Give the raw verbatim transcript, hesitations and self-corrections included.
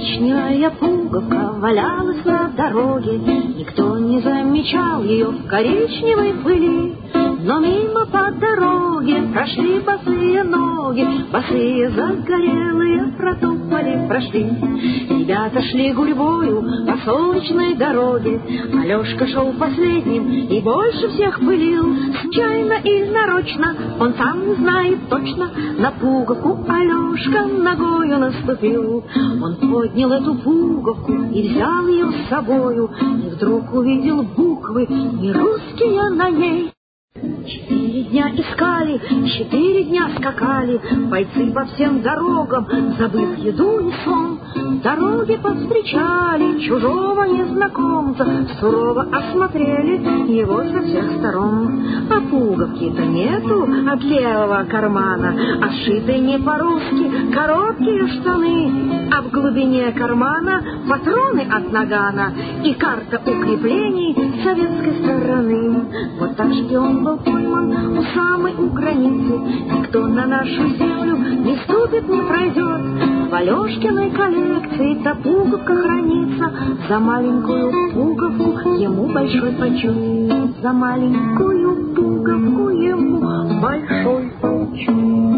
Коричневая пуговка валялась на дороге, никто не замечал ее в коричневой пыли. Но мимо по дороге прошли босые ноги, босые загорелые протопали, прошли. Ребята шли гурьбою по солнечной дороге, Алешка шел последним и больше всех пылил. Случайно и нарочно, он сам не знает точно, на пуговку Алешка ногою наступил. Он поднял эту пуговку и взял ее с собою, и вдруг увидел буквы не русские на ней. Четыре дня искали, четыре дня скакали бойцы по всем дорогам, забыв еду и сон. В дороге повстречали чужого незнакомца, сурово осмотрели его со всех сторон. А пуговки-то нету от левого кармана, а сшиты не по-русски короткие штаны, а в глубине кармана патроны от нагана и карта укреплений советской стороны. Вот так шпион был пойман у самой у границы, никто на нашу землю не ступит, не пройдет. В Алешкиной коллекции та пуговка хранится, за маленькую пуговку ему большой почет, за маленькую пуговку ему большой почет.